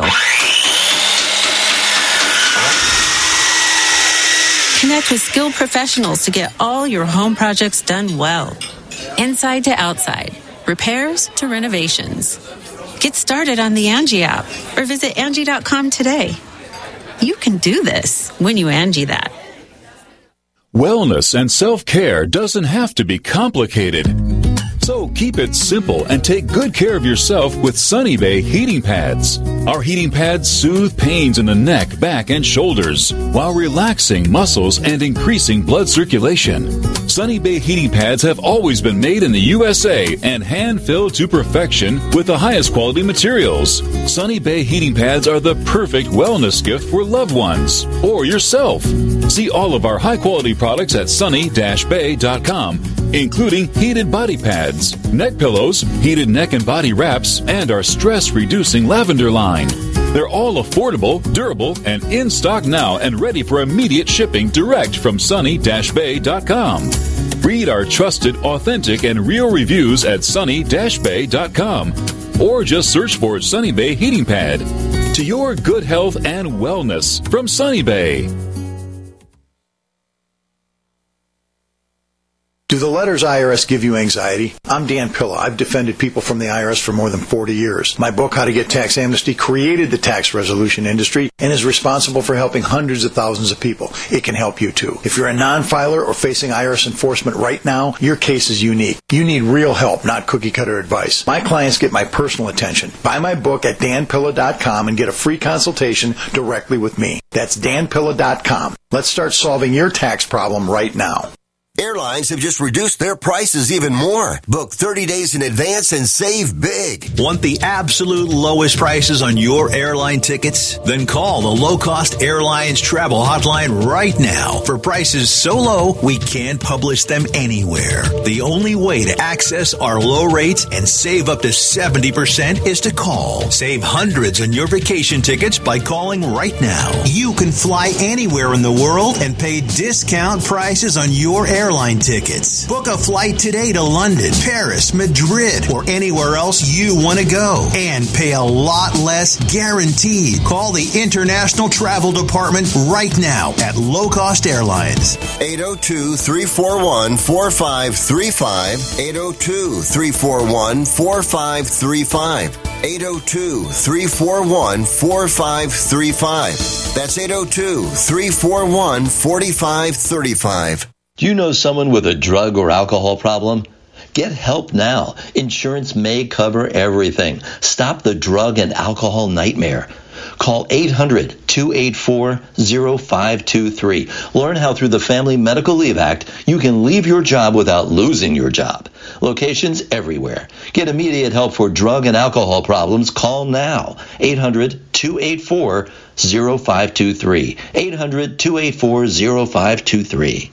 Connect with skilled professionals to get all your home projects done well. Inside to outside, repairs to renovations. Get started on the Angie app or visit Angie dot com today. You can do this when you Angie that.
Wellness and self-care doesn't have to be complicated. So keep it simple and take good care of yourself with Sunny Bay heating pads. Our heating pads soothe pains in the neck, back, and shoulders while relaxing muscles and increasing blood circulation. Sunny Bay heating pads have always been made in the U S A and hand-filled to perfection with the highest quality materials. Sunny Bay heating pads are the perfect wellness gift for loved ones or yourself. See all of our high-quality products at sunny dash bay dot com, including heated body pads, neck pillows, heated neck and body wraps, and our stress-reducing lavender line. They're all affordable, durable, and in stock now and ready for immediate shipping direct from sunny dash bay dot com. Read our trusted, authentic, and real reviews at sunny dash bay dot com or just search for Sunny Bay Heating Pad. To your good health and wellness from Sunny Bay.
Do the letters I R S give you anxiety? I'm Dan Pilla. I've defended people from the I R S for more than forty years. My book, How to Get Tax Amnesty, created the tax resolution industry and is responsible for helping hundreds of thousands of people. It can help you too. If you're a non-filer or facing I R S enforcement right now, your case is unique. You need real help, not cookie-cutter advice. My clients get my personal attention. Buy my book at dan pilla dot com and get a free consultation directly with me. That's dan pilla dot com. Let's start solving your tax problem right now.
Airlines have just reduced their prices even more. Book thirty days in advance and save big.
Want the absolute lowest prices on your airline tickets? Then call the Low Cost Airlines Travel Hotline right now for prices so low we can't publish them anywhere. The only way to access our low rates and save up to seventy percent is to call. Save hundreds on your vacation tickets by calling right now. You can fly anywhere in the world and pay discount prices on your airline Airline tickets. Book a flight today to London, Paris, Madrid, or anywhere else you want to go and pay a lot less guaranteed. Call the International Travel Department right now at Low Cost Airlines.
eight oh two, three four one, four five three five. eight oh two, three four one, four five three five. eight oh two, three four one, four five three five. That's eight oh two, three four one, four five three five.
Do you know someone with a drug or alcohol problem? Get help now. Insurance may cover everything. Stop the drug and alcohol nightmare. Call eight hundred, two eight four, oh five two three. Learn how through the Family Medical Leave Act you can leave your job without losing your job. Locations everywhere. Get immediate help for drug and alcohol problems. Call now. eight hundred, two eight four, oh five two three. eight hundred, two eight four, oh five two three.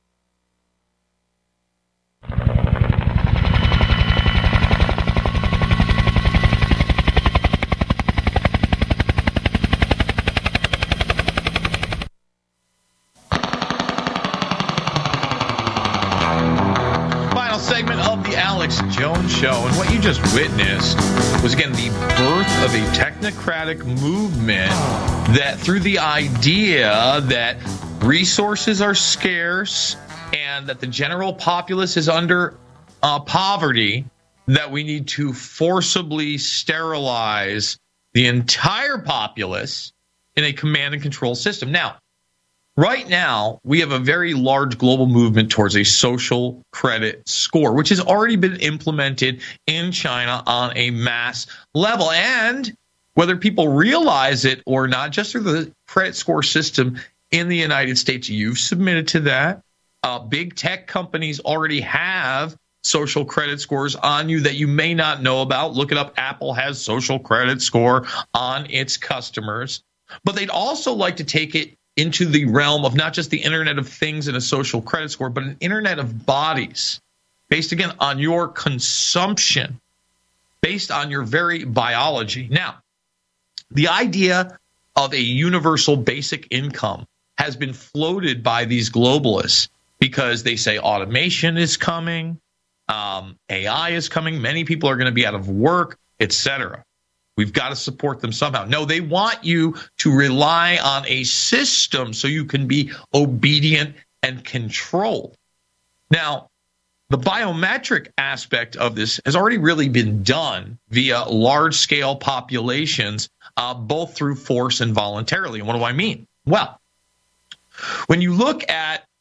Jones Show, and what you just witnessed was, again, the birth of a technocratic movement that, through the idea that resources are scarce and that the general populace is under uh, poverty, that we need to forcibly sterilize the entire populace in a command and control system. Now, right now, we have a very large global movement towards a social credit score, which has already been implemented in China on a mass level. And whether people realize it or not, just through the credit score system in the United States, you've submitted to that. Uh, big tech companies already have social credit scores on you that you may not know about. Look it up. Apple has social credit score on its customers. But they'd also like to take it into the realm of not just the Internet of Things and a social credit score, but an Internet of Bodies, based, again, on your consumption, based on your very biology. Now, the idea of a universal basic income has been floated by these globalists because they say automation is coming, um, A I is coming, many people are going to be out of work, et cetera. We've got to support them somehow. No, they want you to rely on a system so you can be obedient and controlled. Now, the biometric aspect of this has already really been done via large-scale populations, uh, both through force and voluntarily. And what do I mean? Well, when you look at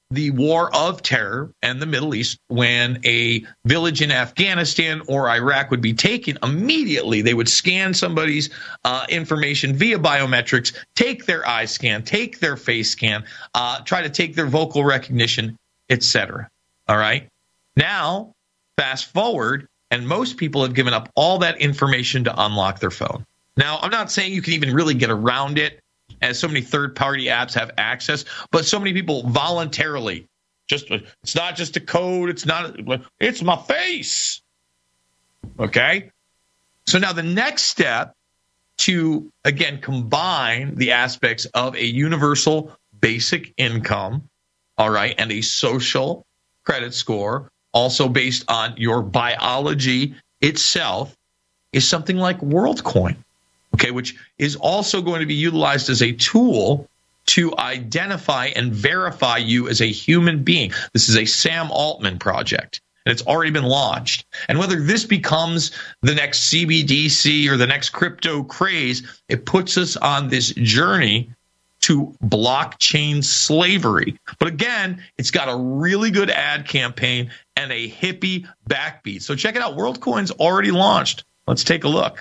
the war of terror and the Middle East, when a village in Afghanistan or Iraq would be taken, immediately they would scan somebody's uh, information via biometrics, take their eye scan, take their face scan, uh, try to take their vocal recognition, et cetera. All right? Now, fast forward, and most people have given up all that information to unlock their phone. Now, I'm not saying you can even really get around it, as so many third-party apps have access, but so many people voluntarily, just it's not just a code, it's not, it's my face. Okay? So now the next step to, again, combine the aspects of a universal basic income, all right, and a social credit score, also based on your biology itself, is something like WorldCoin. Okay, which is also going to be utilized as a tool to identify and verify you as a human being. This is a Sam Altman project, and it's already been launched. And whether this becomes the next C B D C or the next crypto craze, it puts us on this journey to blockchain slavery. But again, it's got a really good ad campaign and a hippie backbeat. So check it out. WorldCoin's already launched. Let's take a look.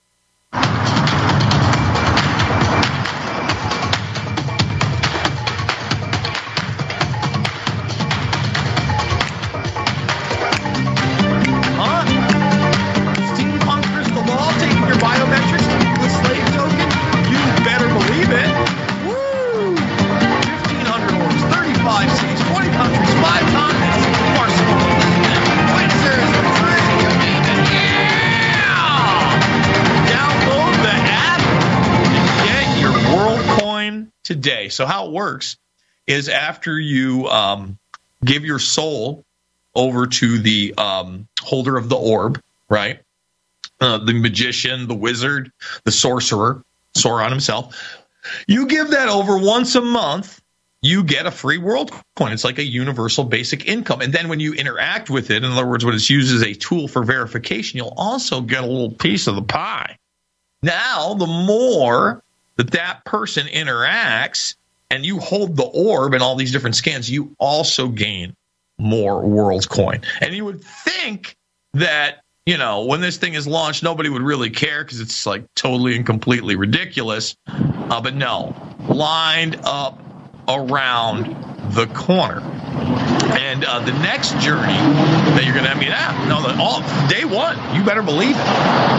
Today. So how it works is after you um, give your soul over to the um, holder of the orb, right? Uh, the magician, the wizard, the sorcerer, Sauron himself. You give that over once a month, you get a free world coin. It's like a universal basic income. And then when you interact with it, in other words, when it's used as a tool for verification, you'll also get a little piece of the pie. Now, the more that that person interacts and you hold the orb and all these different scans, you also gain more world coin. And you would think that, you know, when this thing is launched, nobody would really care because it's like totally and completely ridiculous. Uh, but no, lined up around the corner. And uh, the next journey that you're going to, I mean, ah, no, the, all, day one, you better believe it.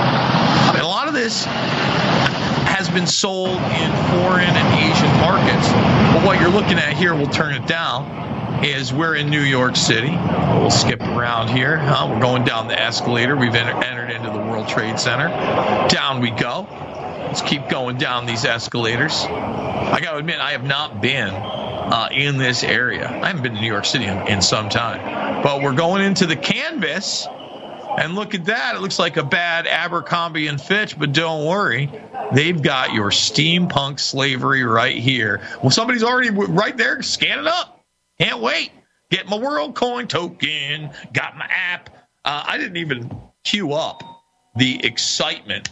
I mean, a lot of this has been sold in foreign and Asian markets. But what you're looking at here, we'll turn it down, is we're in New York City. We'll skip around here. Huh? We're going down the escalator. We've enter- entered into the World Trade Center. Down we go. Let's keep going down these escalators. I got to admit, I have not been uh, in this area. I haven't been to New York City in, in some time. But we're going into the canvas. And look at that. It looks like a bad Abercrombie and Fitch, but don't worry. They've got your steampunk slavery right here. Well, somebody's already right there. Scan it up. Can't wait. Get my WorldCoin token. Got my app. Uh, I didn't even queue up the excitement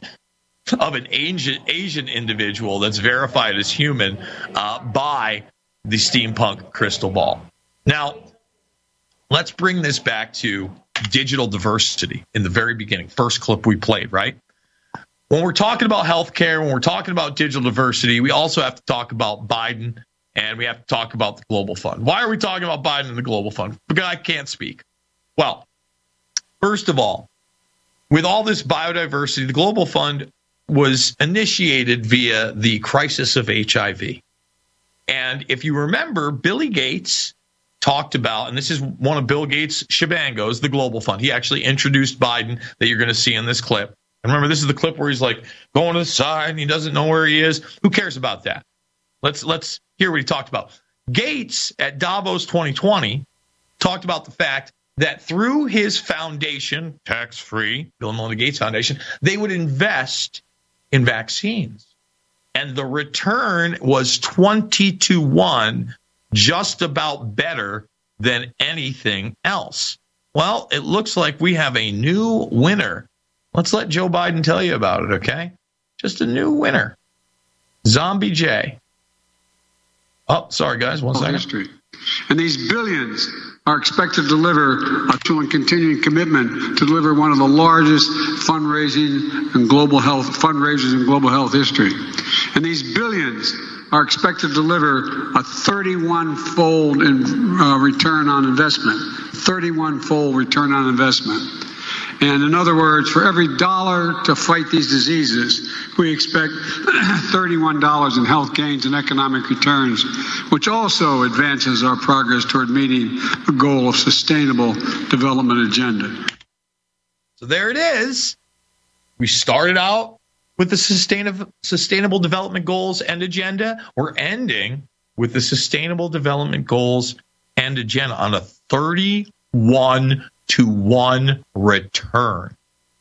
of an Asian, Asian individual that's verified as human uh, by the steampunk crystal ball. Now, let's bring this back to digital diversity in the very beginning. First clip we played, right? When we're talking about healthcare, when we're talking about digital diversity, we also have to talk about Biden and we have to talk about the Global Fund. Why are we talking about Biden and the Global Fund? Because I can't speak. Well, first of all, with all this biodiversity, the Global Fund was initiated via the crisis of H I V. And if you remember, Billy Gates talked about, and this is one of Bill Gates' shebangos, the Global Fund. He actually introduced Biden that you're going to see in this clip. And remember, this is the clip where he's like going to the side and he doesn't know where he is. Who cares about that? Let's let's hear what he talked about. Gates at Davos twenty twenty talked about the fact that through his foundation, tax-free, Bill and Melinda Gates Foundation, they would invest in vaccines. And the return was twenty to one, just about better than anything else. Well, it looks like we have a new winner. Let's let Joe Biden tell you about it, okay? Just a new winner. Zombie J. Oh, sorry, guys. One second.
History. And these billions are expected to deliver a true and continuing commitment to deliver one of the largest fundraising and global health fundraisers in global health history. And these billions are expected to deliver a thirty-one fold in, uh, return on investment, thirty-one fold return on investment. And in other words, for every dollar to fight these diseases, we expect thirty-one dollars in health gains and economic returns, which also advances our progress toward meeting the goal of sustainable development agenda.
So there it is. We started out with the sustainable, sustainable development goals and agenda. We're ending with the sustainable development goals and agenda on a thirty-one to one return.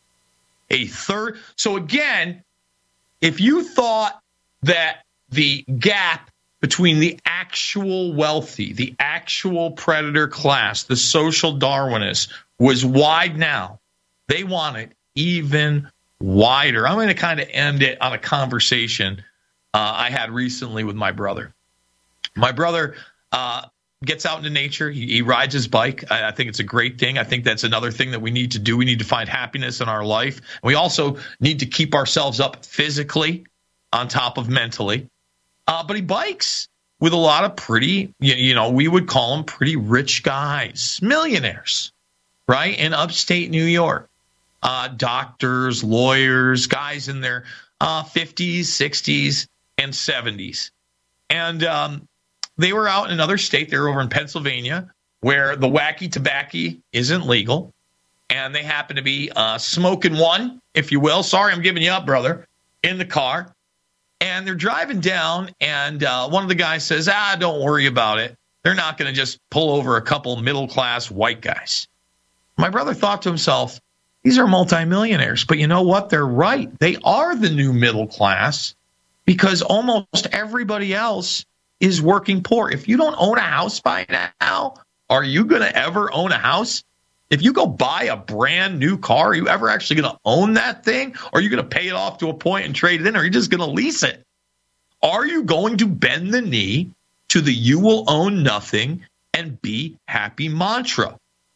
A third. So again, if you thought that the gap between the actual wealthy, the actual predator class, the social Darwinists was wide now, they want it even wider. I'm going to kind of end it on a conversation uh, I had recently with my brother. My brother uh, gets out into nature. He, he rides his bike. I, I think it's a great thing. I think that's another thing that we need to do. We need to find happiness in our life. And we also need to keep ourselves up physically on top of mentally. Uh, but he bikes with a lot of pretty, you, you know, we would call them pretty rich guys, millionaires, right, in upstate New York. Uh, doctors, lawyers, guys in their uh, fifties, sixties, and seventies. And um, they were out in another state. They were over in Pennsylvania, where the wacky tobacco isn't legal. And they happen to be uh, smoking one, if you will. Sorry, I'm giving you up, brother, in the car. And they're driving down, and uh, one of the guys says, ah, don't worry about it. They're not going to just pull over a couple middle-class white guys. My brother thought to himself, these are multimillionaires. But you know what? They're right. They are the new middle class because almost everybody else is working poor. If you don't own a house by now, are you going to ever own a house? If you go buy a brand new car, are you ever actually going to own that thing? Or are you going to pay it off to a point and trade it in? Or are you just going to lease it? Are you going to bend the knee to the you will own nothing and be happy mantra?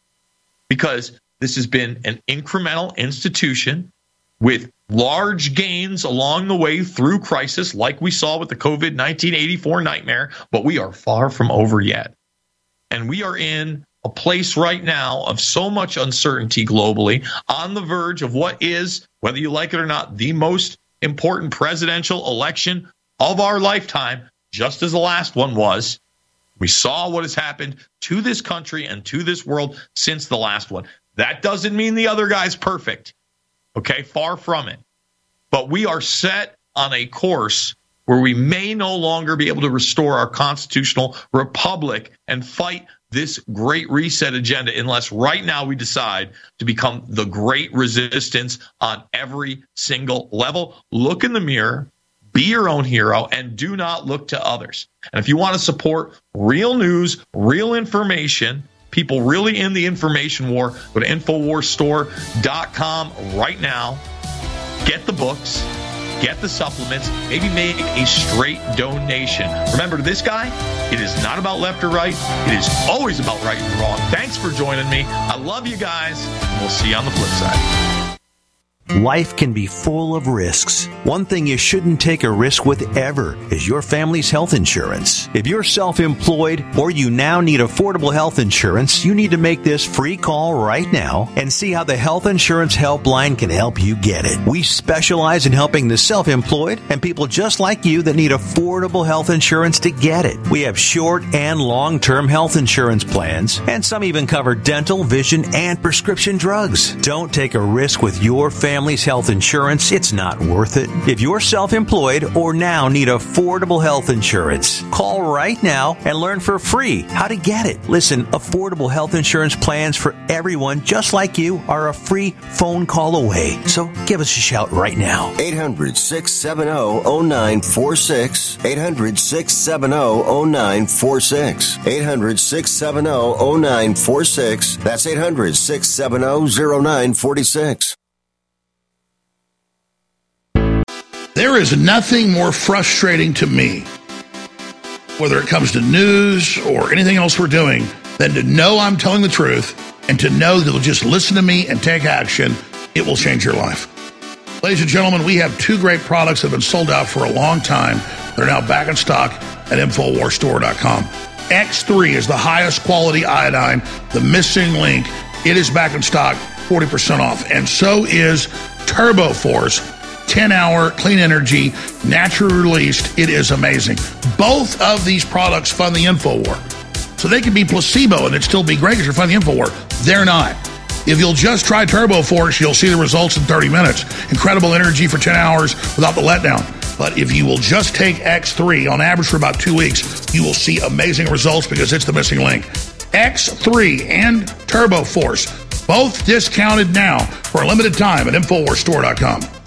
Because this has been an incremental institution with large gains along the way through crisis, like we saw with the COVID nineteen eighty-four nightmare, but we are far from over yet. And we are in a place right now of so much uncertainty globally, on the verge of what is, whether you like it or not, the most important presidential election of our lifetime, just as the last one was. We saw what has happened to this country and to this world since the last one. That doesn't mean the other guy's perfect, okay? Far from it. But we are set on a course where we may no longer be able to restore our constitutional republic and fight this great reset agenda unless right now we decide to become the great resistance on every single level. Look in the mirror, be your own hero, and do not look to others. And if you want to support real news, real information, people really in the information war, go to infowars store dot com right now. Get the books. Get the supplements, maybe make a straight donation. Remember, to this guy, it is not about left or right. It is always about right and wrong. Thanks for joining me. I love you guys, and we'll see you on the flip side.
Life can be full of risks. One thing you shouldn't take a risk with ever is your family's health insurance. If you're self-employed or you now need affordable health insurance, you need to make this free call right now and see how the Health Insurance Helpline can help you get it. We specialize in helping the self-employed and people just like you that need affordable health insurance to get it. We have short and long-term health insurance plans, and some even cover dental, vision, and prescription drugs. Don't take a risk with your family. Family's health insurance, it's not worth it. If you're self-employed or now need affordable health insurance, call right now and learn for free how to get it. Listen, affordable health insurance plans for everyone just like you are a free phone call away. So give us a shout right now.
eight hundred, six seven zero, zero nine four six. eight hundred, six seven zero, zero nine four six. eight hundred, six seven zero, zero nine four six. That's eight hundred, six seven zero, zero nine four six.
There is nothing more frustrating to me
whether it comes to news or anything else we're doing, than to know I'm telling the truth and to know that you'll just listen to me and take action. It will change your life. Ladies and gentlemen, we have two great products that have been sold out for a long time. They're now back in stock at Infowars Store dot com. X three is the highest quality iodine, the missing link. It is back in stock, forty percent off. And so is Turbo Force, ten hour clean energy, naturally released. It is amazing. Both of these products fund the InfoWar. So they can be placebo and it'd still be great because you're funding the InfoWar. They're not. If you'll just try Turbo Force, you'll see the results in thirty minutes. Incredible energy for ten hours without the letdown. But if you will just take X three on average for about two weeks, you will see amazing results because it's the missing link. X three and Turbo Force, both discounted now for a limited time at Infowars Store dot com.